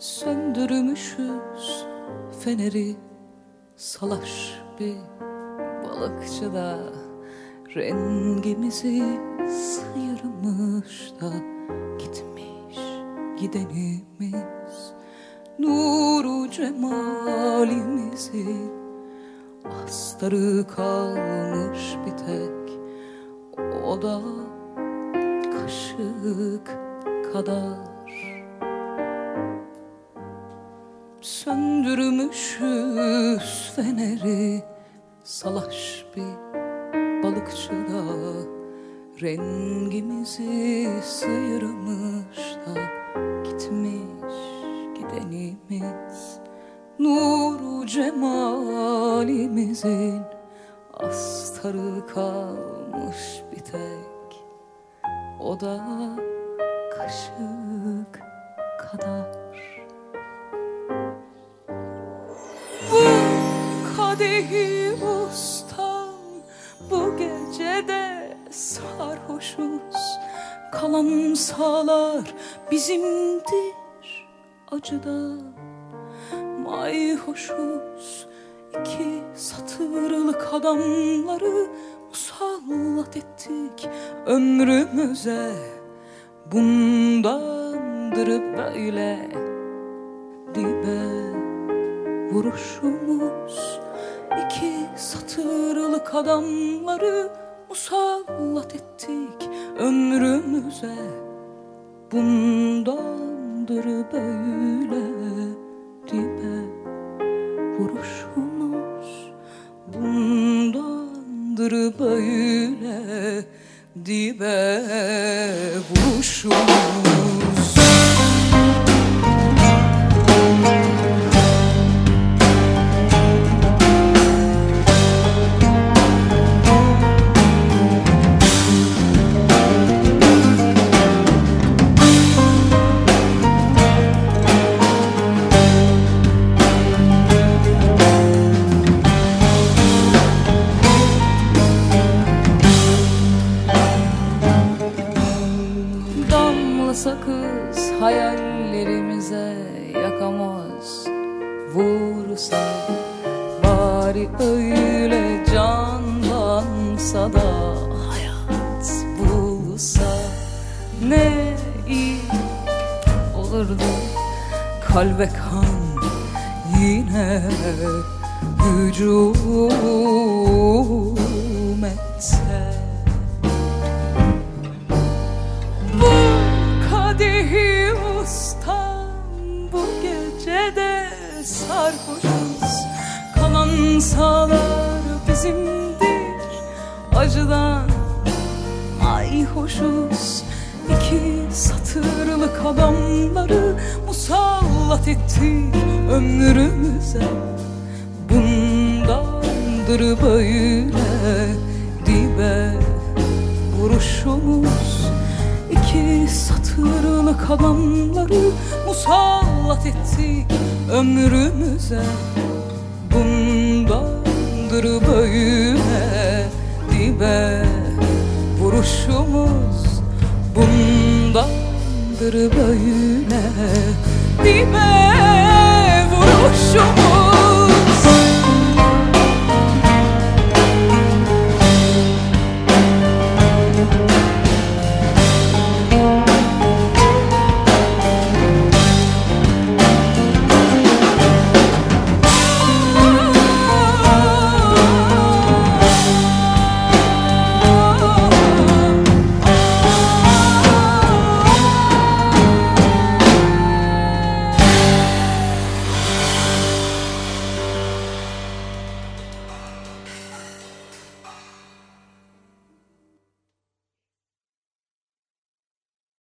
Söndürmüşüz feneri salaş bir balıkçıda, rengimizi sıyırmış da gitmiş gidenimiz. Nuru cemalimizi astarı kalmış bir tek, o da kaşık kadar. Söndürmüşüz feneri salaş bir balıkçıda, rengimizi sıyırmış da gitmiş gidenimiz. Nuru cemalimizin astarı kalmış bir tek, o da kaşık kadar. Bu kadehi ustam, bu gecede sarhoşuz. Kalan sağlar bizimdir acıda, mayhoşuz. İki satırlık adamları musallat ettik ömrümüze. Bundandır böyle dibe vuruşumuz. İki satırlık adamları musallat ettik ömrümüze. Bundandır böyle dibe vuruşumuz. Bundandır böyle dibe vuruşumuz. Sakız hayallerimize yakamoz vursa, bari öyle canlansa da hayat bulsa ne iyi olurdu. Kalbe kan yine hücum etse. Kadehi ustam, bu gecede sarhoşuz. Kalan sağlar bizimdir acıdan mayhoşuz. İki satırlık adamları musallat ettik ömrümüze. Bundandır böyle dibe vuruşumuz. İki satırlık adamları musallat ettik ömrümüze. Bundandır böyle dibe vuruşumuz. Bundandır böyle dibe vuruşumuz.